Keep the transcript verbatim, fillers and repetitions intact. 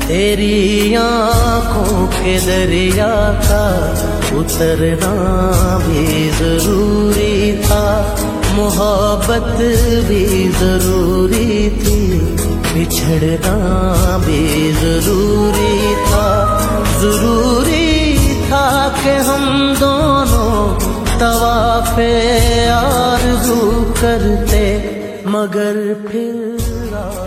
तेरी आँखों के दरिया का उतरना भी जरूरी था, मोहब्बत भी जरूरी थी, बिछड़ना भी जरूरी था। जरूरी था कि हम दोनों तवाफ़े आरज़ू करते, मगर फिर